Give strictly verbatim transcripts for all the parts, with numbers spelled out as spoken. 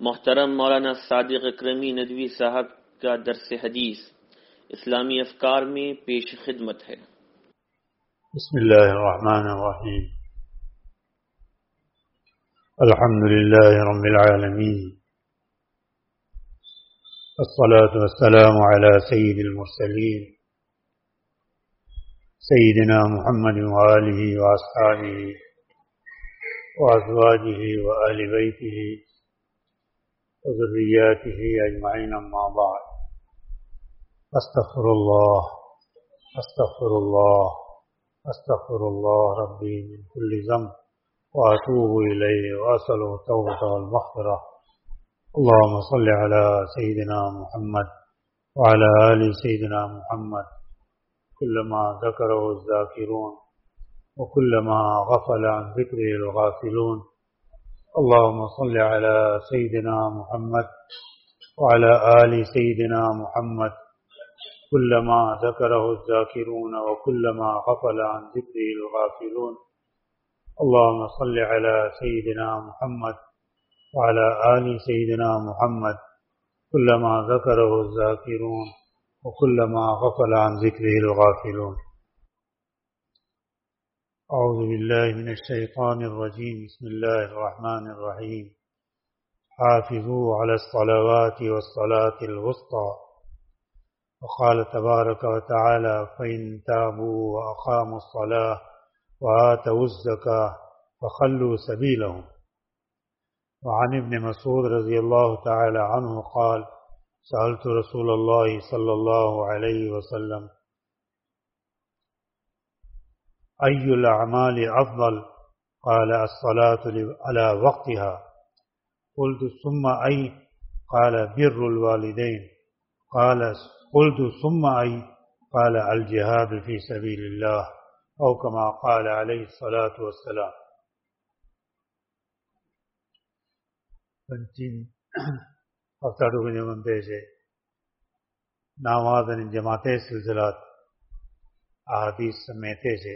محترم مولانا صادق اکرمی ندوی صاحب کا درس حدیث اسلامی افکار میں پیش خدمت ہے۔ بسم اللہ الرحمن الرحیم، الحمد للہ رب العالمین، والصلاة والسلام على سید المرسلین سیدنا محمد وآلہ واصحابہ وازواجہ وآل بیتہ وذریاتہ اجمعین، اما بعد، استغفر اللہ استغفر اللہ استغفر اللہ ربی من کل ذنب واتوب الیہ واسألہ التوبۃ والمغفرہ۔ اللهم صل على سيدنا محمد وعلى آل سيدنا محمد كلما ذكره الذاكرون وكلما غفل عن ذكره الغافلون۔ اللهم صل على سيدنا محمد وعلى آل سيدنا محمد كلما ذكره الذاكرون وكلما غفل عن ذكره الغافلون۔ اللهم صل على سيدنا محمد وعلى آل سيدنا محمد كلما ذكره الذاكرون وكلما غفل عن ذكره الغافلون۔ أعوذ بالله من الشيطان الرجيم، بسم الله الرحمن الرحيم، حافظوا على الصلوات والصلاة الوسطى، وقال تبارك وتعالى فإن تابوا وأقاموا الصلاة وآتوا الزكاة فخلوا سبيلهم۔ وعن ابن مسعود رضی اللہ تعالی عنہ قال سألت رسول اللہ صلی اللہ علیہ وسلم أي الأعمال أفضل؟ قال الصلاة على وقتها۔ قلت ثم أي؟ قال بر الوالدين۔ قال قلت ثم أي؟ قال الجهاد في سبيل الله، أو كما قال عليه الصلاة والسلام۔ پنچین ہفتہ کے منتے سے نامازن جماعت سلسلات احادیث سمیتے سے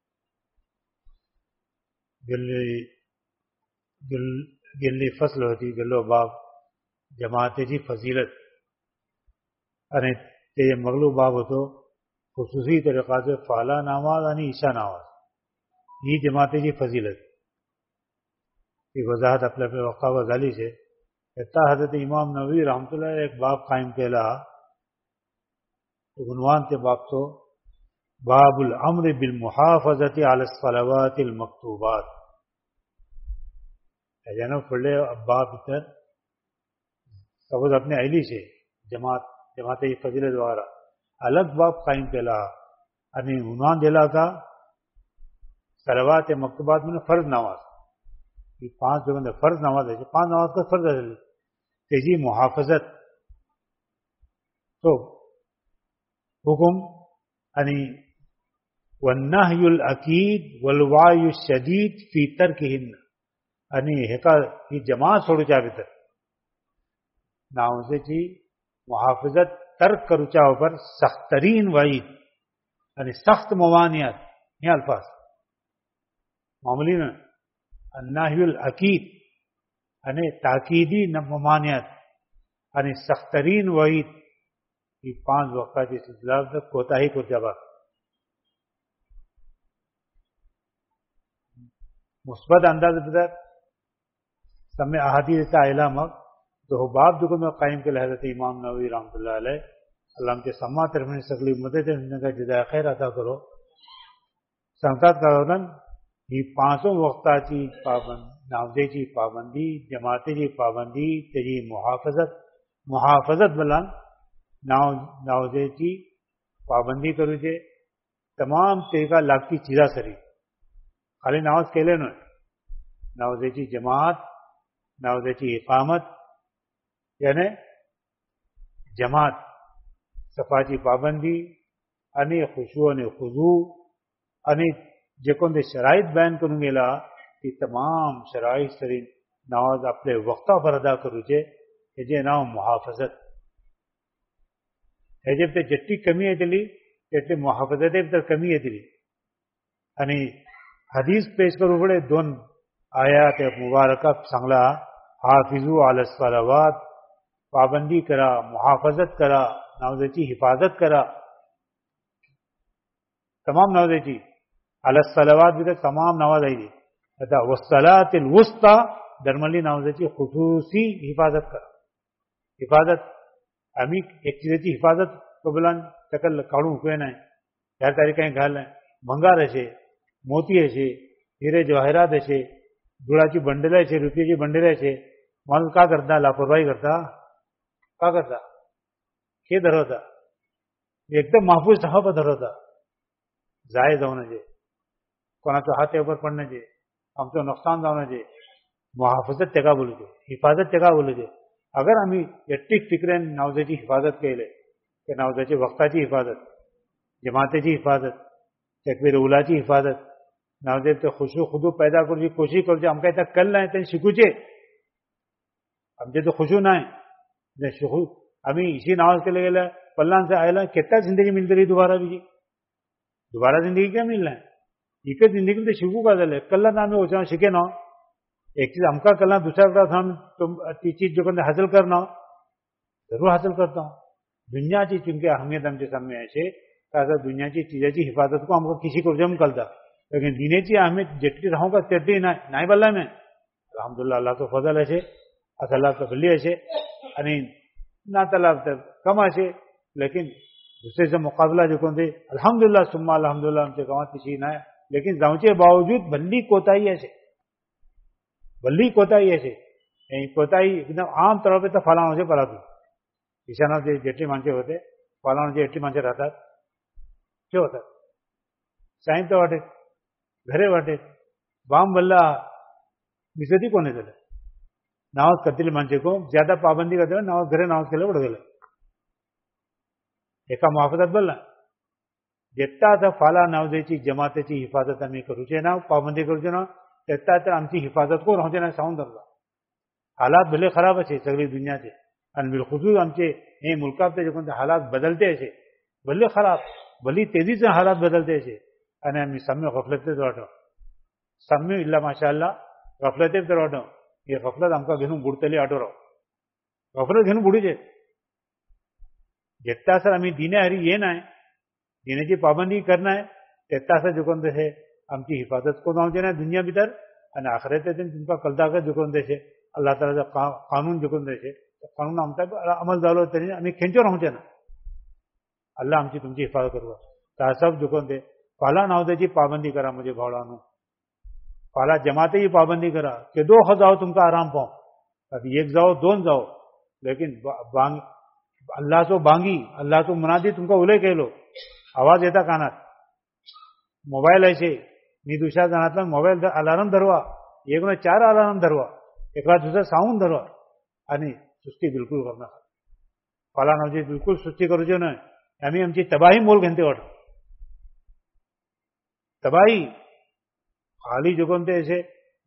گلی گل گلی فصل ہوتی گلو باب جماعت جی فضیلت ارے تے مغلو باب ہو تو خصوصی طریقہ سے فعلا نماز یعنی عشاء نماز یہ جماعت جی فضیلت کی وضاحت اپنے پہ وقع وزالی سے اتنا حضرت امام نووی رحمۃ اللہ ایک باب قائم کیلا عنوان تے باب تو باب الامر بالمحافظت علی الصلوات المکتوبات جانو پڑھلے باب اتر سبز اپنے اہلی سے جماعت جماعت فضیلت وغیرہ الگ باب قائم کیلا یعنی عنوان دیلا تھا صلوات مکتوبات میں فرض نماز یہ پانچ جو بندے فرض نماز ہے پانچ نماز کا فرض ہے تیجی محافظت تو حکم یعنی والنهي الاكيد والوعي الشديد في تركهن یعنی ہکا یہ جماعت چھوڑ چا بہتر نہ سے چی محافظت ترک کرو چاہو پر سخت ترین وعید یعنی سخت ممانعت یہ الفاظ معمولی میں النهي الاكيد یعنی تاکیدی ممانعت یعنی سخت ترین وعید یہ پانچ وقت کی سلسلہ میں کوتاہی کو جواب مثبت انداز بدر سمے احادیث کا اعلام تو باب جو میں قائم کے حضرت امام نووی رحمۃ اللہ علیہ اللہ کے سما طرف میں سکلی مدد کا جزائے خیر عطا کرو سنقات کا یہ پانچوں وقتہ کی پابند ناوزے کی پابندی جماعتی کی پابندی تیری محافظت محافظت بلان ناو ناوزے کی پابندی کرو جے تمام طریقہ لاگتی چیزا سری خالی نماز کے لئے ناوزے کی جماعت ناوزے کی اقامت یعنی جماعت صفا کی پابندی انی خشوع انی خضوع انی جکن دے شرائط بیان کروں گے لا کہ تمام شرائط سری نماز اپنے وقتہ پر ادا کرو جے یہ نام محافظت ہے جب تے جٹی کمی ہے چلی جٹی محافظت ہے تر کمی ہے چلی یعنی حدیث پیش کرو بڑے دون آیات مبارکہ سنگلا حافظو علی الصلوات پابندی کرا محافظت کرا ناوزیچی حفاظت کرا تمام ناوزیچی علی الصلوات بھی تمام نواز آئی دی والصلاۃ الوسطی درملی ناوزیچی خصوصی حفاظت کرا حفاظت امی ایک چیزی حفاظت کو بلان چکل کاڑوں ہوئے نہ ہر طریقے گھال بھنگار ہے موتی ہے ہیرے جواہرات ہے جوڑاچی بنڈل ہے روپیے کی بنڈل ہے مال کا کرتا لاپرواہی کرتا کا کرتا کہ دھر ہوتا ایک دم محفوظ صحا پر دھر ہوتا ضائع ہونا چاہیے کونا تو ہاتھ اوپر پڑنا چاہیے ہم تو نقصان ہونا چاہیے محافظت ٹکا بولے جو حفاظت ٹکا بولے جو اگر ہمیں یٹک فکرین ناوزیچی حفاظت کے لے کہ ناوزیچی وقتاچی حفاظت جماعتیچی حفاظت تکبیر اولاچی حفاظت ناوزیب تو خوشو خودو پیدا کرو کوشش کرو ہم کہتا کل نہ تین شکوچے ہم جو خوشو نہ ہمیں اسی نماز کے لے گئے پلان سے آئے کتنا زندگی ملتی رہی دوبارہ بھی جی دوبارہ زندگی کیا مل رہا ہے ایک زندگی میں شکو کا دل ہے کل نام میں وہ شکے نہ ایک چیز ہم کا کرنا دوسرا چیز جو کرنا حاصل کرنا ضرور حاصل کرتا ہوں دنیا چیز چونکہ اہمیت ہم کے سامنے ایسے تازہ دنیا کی چیزیں کی حفاظت کو ہم کو کسی کو جم کرتا لیکن دینے چی اہمیت جتنی رہوں گا تیرتی نہ بلّہ میں الحمدللہ اللہ تو فضل ایسے اللہ تو بلی ایسے یعنی نہ طلب کم ایسے لیکن دوسرے سے مقابلہ جو کون دے الحمدللہ ثم الحمدللہ ہم سے کما کسی نہ ہے لیکن جاؤں باوجود بلی کوتاہی ایسے بلی کوتاہی ایسے کوتاہی ایک دم عام طور پہ تو فلاں سے پڑا دوں ایشانہ سے جیٹے مانچے ہوتے فلاں سے ایٹی مانچے رہتا کیا ہوتا سائن تو واٹے گھرے واٹے بام بلّہ مستی کونے دلے نماز کرتے مانچے کو زیادہ پابندی کرتے نماز گھرے نماز کے لیے بڑھ گئے ایک محافظت بلّہ جتنا تھا فالا نوزیچی جماعتیچی حفاظت ہمیں کروچے نہ پابندی کروچے نہ تتا تر ہم کی حفاظت کو رہتے نہ ساؤن درگا حالات بھلے خراب ہے سگلی دنیا سے ان بالخصوص ہم سے یہ ملکہ پہ جو حالات بدلتے ایسے بھلے خراب بھلی تیزی سے حالات بدلتے ایسے ان ہم سب میں غفلت دروٹو سب میں اللہ ماشاء اللہ غفلت دروٹو یہ غفلت ہم کا گھنوں بڑھتے لے آٹو رہو غفلت گھنوں بڑھی جائے جتنا سر ہمیں دینے ہری یہ نہ ہے دینے کی پابندی کرنا ہے تتا سر جو کون سے ہم کی حفاظت کو نہ دینا دنیا بھیتر اور آخرت دن تم کا کلدا کر جو کون سے اللہ تعالیٰ کا قانون جو کون سے قانون ہم تک عمل دالو ترین ہمیں کھینچو رہوں نا اللہ ہم کی تم کی حفاظت کروا تا سب جو کون دے پالا نہ ہوتے جی پابندی کرا مجھے بھاڑانو پالا جماعتے ہی پابندی کرا کہ دو خود جاؤ تم کا آرام پاؤ ابھی ایک جاؤ دون جاؤ لیکن بانگ اللہ تو بانگی اللہ تو منادی تم کا اولے کہہ لو آواز دیتا کانات موبائل ایسے نی دوسرا جانات میں موبائل الارم دھروا ایک نے چار الارم دھروا ایک بار دوسرا ساؤنڈ دھروا یعنی سستی بالکل کرنا پالا نو جی بالکل سستی کرو جو نا ہمیں ہم چیز تباہی مول گھنتے وٹ تباہی خالی جو کونتے ایسے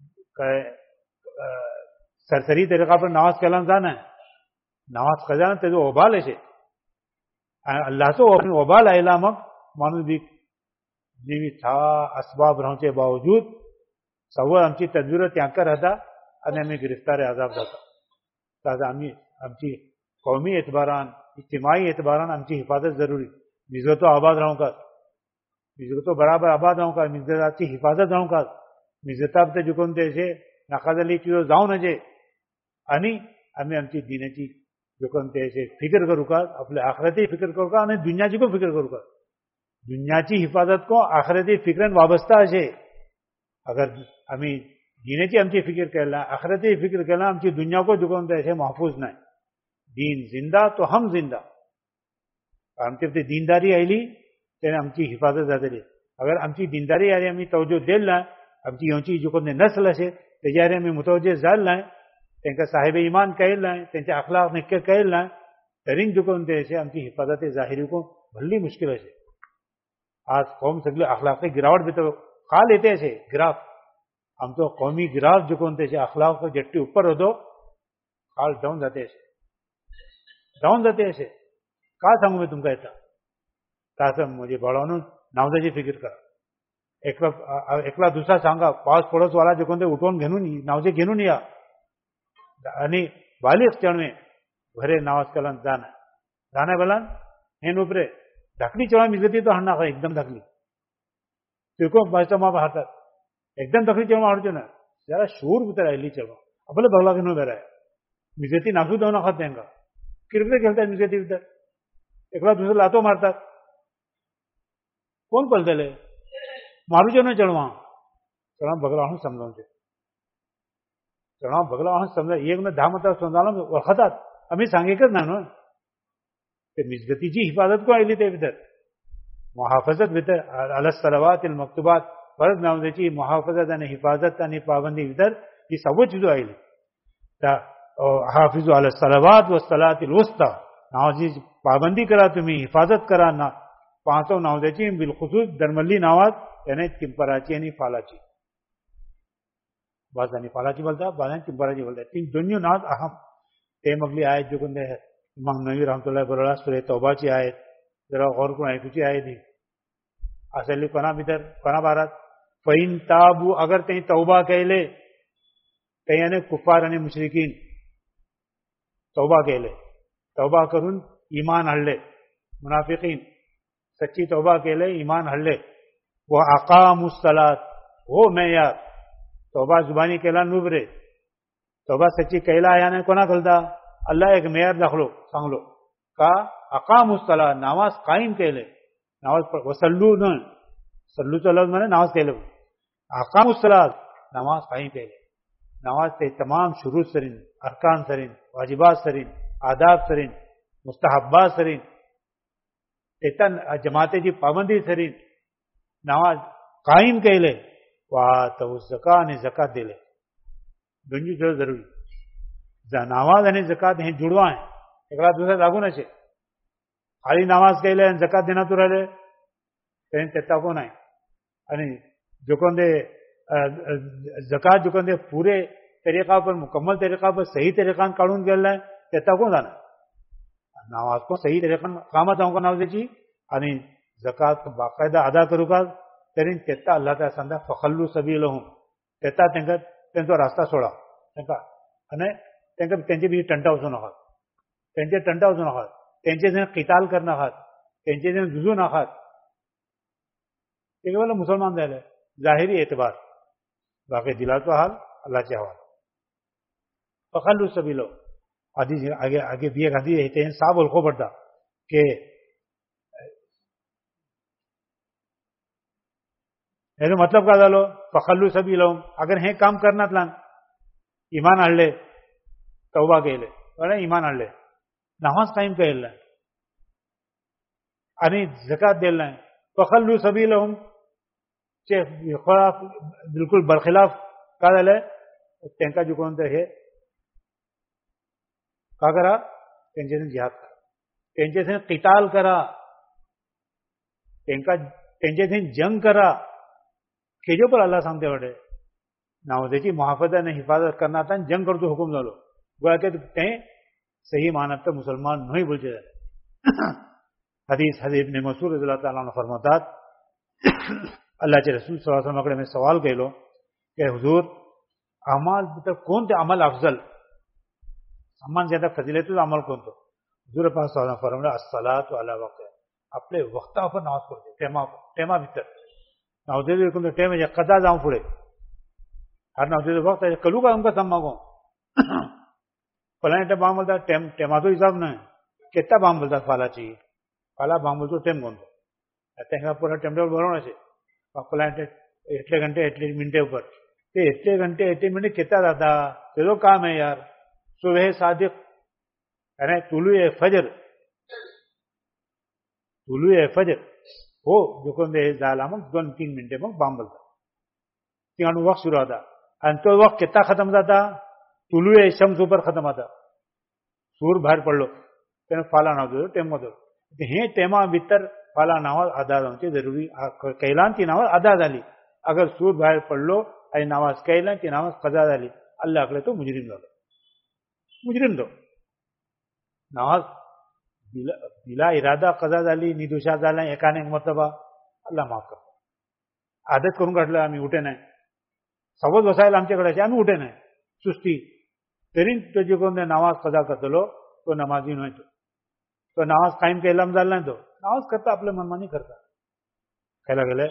سرسری طریقہ پر نماز کلام جانا ہے نماز خزانہ تے جو وبال ایسے اللہ تو اپنے وبال اعلامک مانو بھی جیوی تھا اسباب رہنے باوجود سوال ہم چی تدبیر تیاگ کر رہتا اور ہمیں گرفتار عذاب رہتا تازہ ہمیں ہم چی قومی اعتباران اجتماعی اعتباران ہم چی حفاظت ضروری مزت و آباد رہوں کا مزت و برابر آباد رہوں کا مزت کی حفاظت رہوں کا مزتاب تے جو کونتے ایسے نقاض علی چیزوں جاؤں نہ جے انی ہمیں ہم چی دینے چی جو کونتے ایسے فکر کرو کا اپنے آخرتی فکر کرو کا انہیں دنیا چی کو فکر کرو کا دنیا چی حفاظت کو آخرتی فکرن وابستہ ہے اگر ہمیں دینے چی ہم چی فکر کرنا آخرتی فکر کرنا ہم چی دنیا کو جو کونتے ایسے محفوظ نہ ہے دین زندہ تو ہم زندہ ہم چی دینداری آئی لی تینے ہم چی حفاظت زیادہ لی اگر ہم چی دینداری آئی ہمیں توجہ دل لائیں ہم چی ہم چی جو کونتے نسل ہے تجارے ہمیں متوجہ زال لائیں تین کا صاحب ایمان کہل لائیں تین کا اخلاق نکر کہل لائیں ترین جو کونتے ایسے ہم چی حفاظت ظاہری کو بھلی مشکل ہے آج قوم سگلے اخلاقی گراوٹ بھی تو کھا لیتے ایسے گراف ہم تو قومی گراف جو کونتے ایسے اخلاق کو جٹی اوپر ہو دو کال ڈاؤن جاتے ایسے ڈاؤن جاتے ایسے کہا سانگوں میں تم کا ایسا تاثر مجھے بڑھانو ناوزہ جی فکر کرا ایکلا دوسرا سانگا پاس پڑوس والا جو کونتے اٹھون گھنو نہیں ناوزے گھنو نہیں آ आणि बालिग चढ़वे घरे नमाज कलन जाना जाना बलान हेन उपरे ढकली चढ़ा मिजती तो हरना एकदम ढकली तिरको बाजता माँ हारतात एकदम ढकली चढ़वा हरजो ना जरा शोर उतर आयली चढ़वा अपने बगला के नो बेरा मिजती नासू दो ना खाते हैं क्रिकेट खेलता है मिजती उधर एकला दूसरा लातो मारतात कोण पलतले मारूचो ना चढ़वा चढ़वा बगला हूँ समझाऊं चढ़वा बगला हूँ समझा एक ने दहा मता समजावलं वळखतात आम्ही सांगेकच ना नो ते मिजगतीची हिफाजत को आयली ते भितर मुहाफजत भितर अल सलवात अल मक्तुबात फर्ज नामजेची मुहाफजत आणि हिफाजत आणि पाबंदी भितर ही सगळी चीजो आयली त्या हाफिजु अल सलवात व सलात अल वुस्ता नावाची पाबंदी करा तुम्ही हिफाजत करा ना पांचो नावजेची बिलखुसूस दरमल्ली नावात त्याने किंपराची आणि फालाची बाजानी फालाची बोलता बाजानी किंपराची बोलता तीन दोन्ही नाव अहम ते मगली आयत जो कोणते इमाम नवी रहमतुल्लाह बरोला सुरे तौबाची आयत जरा और कोण आयतूची आयत ही असली कोणा भितर कोणा बारात फैन ताबू अगर ते तौबा केले त्याने कुफार आणि मुश्रिकीन तौबा केले तौबा करून ईमान हाडले मुनाफिकीन सच्ची तौबा केले ईमान हाडले वो अकामुस सलात हो मैं यार तौबा जुबानी केला नुबरे तौबा सच्ची कैला याने कोणा कळता अल्लाह एक मेयर दाखलो सांगलो का अकामुस सलात नामाज कायम केले नामाज वसल्लू न सल्लूचा लफ्ज माने नामाज केले अकामुस सलात नामाज कायम केले नामाज ते तमाम शुरू सरीन अरकान सरीन वाजिबात सरीन आदाब सरीन मुस्तहब्बात सरीन तेतन जमातेची पाबंदी सरीन नामाज कायम केले वा तो जका आणि जकात दिले दोन्ही जो जरुरी नामाज आणि जकात हे जुडवा आहे एकला दुसरा लागू नसे खाली नामाज केले आणि जकात देना तू राहिले त्याने तेता कोण आहे आणि जो कोण दे जकात जो कोण दे पूरे तरीका पर मुकम्मल तरीका पर सही तरीका काढून गेलाय तेता कोण जाणार नामाज को सही तरीका कामात आऊं का नाव द्यायची आणि जकात बाकायदा अदा करू का तरी तेता अल्लाह त्या सांगता फखल्लू सबीलहुम तेता त्यांना त्यांचा रस्ता सोडा त्यांना आणि त्यांना त्यांचे बी टंटा वचू नकात त्यांचे टंटा वचू नकात त्यांचे जण किताल कर नकात त्यांचे जण जुजू नकात ते केवळ मुसलमान झाले जाहिरी एतबार बाकी दिलाचा हाल अल्लाहचे हवाल फखल्लू सबीलो आधी आगे आगे बिये गांधी ते साफ ओळखो पडता के याचा मतलब काय झालो फखल्लू सबीलो अगर हे काम करण्यातलान ईमान हाडले तौबा केले बरं ईमान हाडले नमाज कायम केले आणि जकात दिले नाही फखल्लू सबीलहुम चे खिलाफ बिलकुल बरखिलाफ काय झालं त्यांना जो कोणतं हे का करा त्यांच्याने जिहाद करा त्यांच्याने किताल करा त्यांना त्यांच्याने जंग करा केजो पर अल्लाह सांगते वाटे नावजेची मुहाफजत आणि हिफाजत करण्यात जंग करतो हुकूम झालो गोया के ते सही मानत तर मुसलमान नाही बोलचे हदीस हदीस इब्न मसूद रज़ियल्लाहु ताला अन्हु फरमातात अल्लाहचे रसूल सल्लल्लाहु अलैहि वसल्लम कडे मी सवाल केलो की हुजूर अमाल तर कोणते अमल अफजल समान ज्यादा फजिलतुल अमल कोणतो हुजूर पाक सल्लल्लाहु अलैहि वसल्लम अस्सलातु अला वक्त आपले वक्तावर नमाज पडते टेमा टेमा भीतर नावदेवी कोणतं टेम म्हणजे कदा जाऊन पुढे हर नावदेवी वक्त कलू का उनका मागो फलाने बाम बोलतात टेम टेमाचो हिसाब नाही केत्ता बाम बोलतात फालाची फाला बाम बोलतो टेम कोणतो त्यांना पुरा टेम टेबल बरोबर असे फलाने एटले घंटे एटले मिनटे ऊपर ते एटले घंटे एटले मिनटे केत्ता जाता तेजो काम है यार सुबह सादिक यानी तुलुए फजर तुलुए फजर हो जो कोण दे झाला मग दोन तीन मिनिटे मग बाम बोलतात तिकडून वक्त सुरू होता आणि तो वक्त कितना खत्म जाता तुलुए शम्स ऊपर खत्म होता सूर बाहेर पडलो त्याने फाला नाव दिलं टेम मध्ये हे टेमा भितर फाला नावाज अदा जाऊनची जरुरी कैलान ती नावाज अदा झाली अगर सूर बाहेर पडलो आणि नावाज कैला ती नावाज कजा झाली अल्लाहकडे तो मुजरिम झालो मुजरिम दो नावाज बिला बिला इरादा कजा झाली निदोषा झाला एकाने मर्तबा अल्लाह माफ कर आदत करून काढलं आम्ही उठे नाही सवत बसायला आमच्याकडे आम्ही उठे नाही सुस्ती ترین تو جو نے نماز قضا کرتے لو تو نمازی نہیں تو تو نماز قائم کے علم ڈالنا تو نماز کرتا اپنے منمانی کرتا کہلا گلے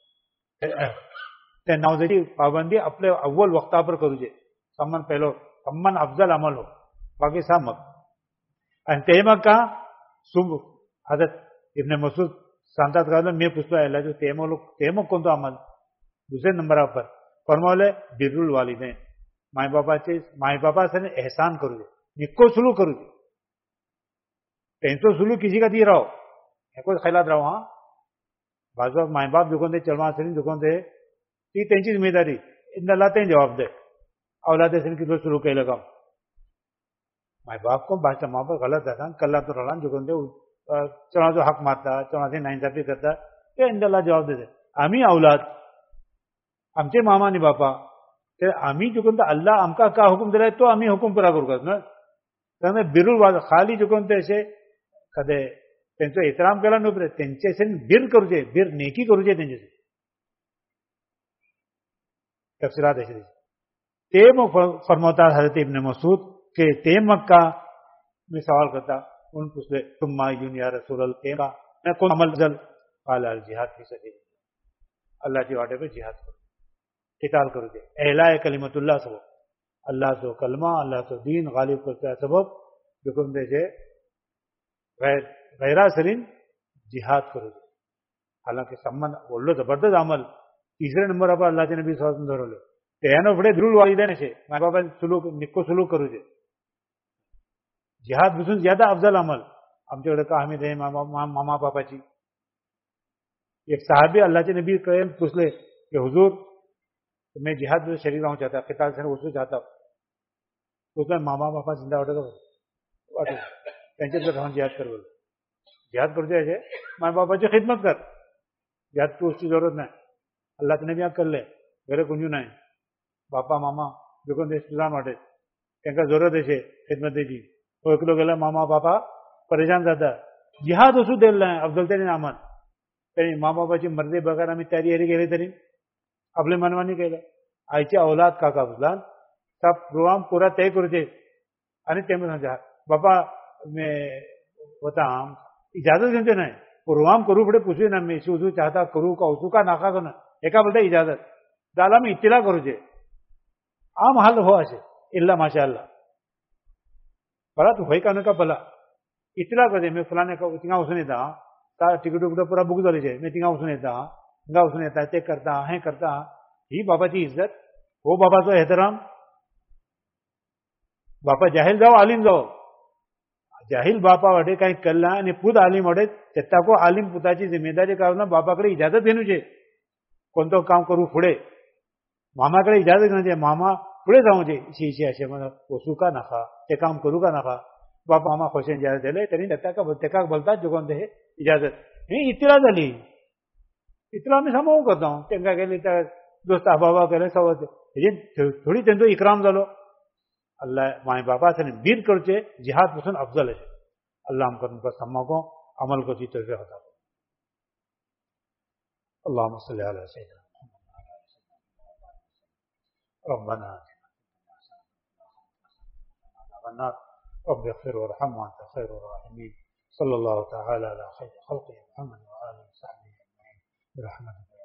نمازی پابندی اپنے اول وقتا پر کرو جے سمن پہلو سمن افضل عمل ہو باقی سب مت تیمک کا صبح حضرت ابن مسعود سانتات کا میں پوچھتا ہے اللہ جو تیمک لوگ تیمک کون تو عمل دوسرے نمبر پر فرمولے بر الوالدین مائی باپا چیز مائی باپا سے احسان کرو جے نکو سلوک کرو جے تینسو سلوک کسی کا دی رہو کوئی خیالات رہو ہاں بعض وقت مائی باپ دکان دے چلوا سرین دکان دے تی تینچی ذمہ داری ان اللہ تین جواب دے اولاد سرین کی دو سلوک کے لگا مائی باپ کو بادشاہ ماں پر غلط رہتا کل تو رلان دکان دے چنا تو حق مارتا چنا سے ناانصافی کرتا تو ان اللہ جواب دے دے امی اولاد آمچے ماما نی باپا آمی جو کنتا اللہ ہم کا کیا حکم دے رہا ہے تو آمی حکم پورا کرو کرنا بر الوالد خالی جو کنتا ایسے کدے تینچو احترام کلا نو پرے تینچے سے بر کرو جے بر نیکی کرو جے تینچے سے تفسیرات ایسے دیجئے تیمک فرماتا حضرت ابن مسعود کہ تیمک کا میں سوال کرتا ان پوچھ لے تم مایون یا رسول اللہ تیمک میں کون عمل افضل قال الجہاد فی سبیل اللہ کی واٹے پہ جہاد کرو قتال کرو جے اعلاء کلمت اللہ سبب اللہ تو کلمہ اللہ تو دین غالب کرتا ہے سبب حکم دے جے غیرہ سرین جہاد کرو جے حالانکہ سمن بولو زبردست عمل تیسرے نمبر پر اللہ کے نبی صلی اللہ علیہ وسلم دھرو لے تیانو بڑے درول والدین سے ماں باپ سلوک نکو سلوک کرو جے جہاد بسن زیادہ افضل عمل ہم جو لڑکا حمید ہے ماما پاپا جی ایک صحابی اللہ کے نبی پوچھ لے کہ حضور میں جہاد میں شریک رہوں چاہتا قتال سے اس کو چاہتا ہوں اس میں ماما پاپا زندہ اٹھے گا ٹینشن کر رہا ہوں جہاد کر بولے جہاد کر جائے ماں باپا کی خدمت کر جہاد کو اس کی ضرورت نہیں اللہ کے نبی آپ کر لے میرے کنجو نہیں باپا ماما جو کون اسلام واٹے ان کا ضرورت ہے خدمت دے جی وہ ایک لوگ گلا ماما پاپا پریشان زیادہ جہاد اسو دل رہے ہیں افضل ترین عمل تری ماں باپا کی مرضی بغیر ہمیں تیاری کہلے تری اپنے منوانی کہلے آئیچے اولاد کا کا فضلان سب پروگرام پورا طے کرتے आणि تیمن سمجھا باپا میں بتا اجازت دیتے نہیں پروگرام کرو بڑے پوچھے نا میں اسو چاہتا کرو کا اسو کا ناکا کرنا ایک بولتا اجازت دالا میں اطلاع کرو جے عام حل ہوا سے اللہ ماشاء اللہ بلا تو بھائی کا کا بلا اطلاع کر دے میں فلانے کا تنگا اس نے تھا ٹکٹ وکٹ پورا بک دے جائے میں تنگا اس نے تھا تنگا اس نے تھا چیک کرتا ہے کرتا ہی بابا کی عزت وہ بابا تو احترام باپا جاہل جاؤ عالم جاؤ جاہل باپا وڈے کہیں کلا आणि पुद عالم वडे चत्ता को عالم पुताची जिम्मेदारी काढून बापाकडे इजाजत देणू छे कोणतं काम करू पुढे मामाकडे इजाजत घेणे मामा पुढे जाऊ दे शी शी असे मला पोसू का नका ते काम करू का नका बापा मामा खोशेन इजाजत दिले तरी चत्ता का बोलते का बोलतात जोगोन दे इजाजत ही इतरा झाली इतरा मी समोर करतो त्यांना गेले तर दोस्त बाबा करे सवत हे थोडी त्यांचा इकराम झालो اللہ ماں باپا سے بیر کرچے جہاد پسند افضل ہے اللہ ہم کرن پر سما کو عمل کو جی توفیق عطا فرمائے اللهم صل علی سیدنا ربنا آتنا رب اغفر وارحم وانت خیر الراحمین صلی اللہ تعالی علی خیر خلقه محمد و آله وصحبه اجمعین برحمتک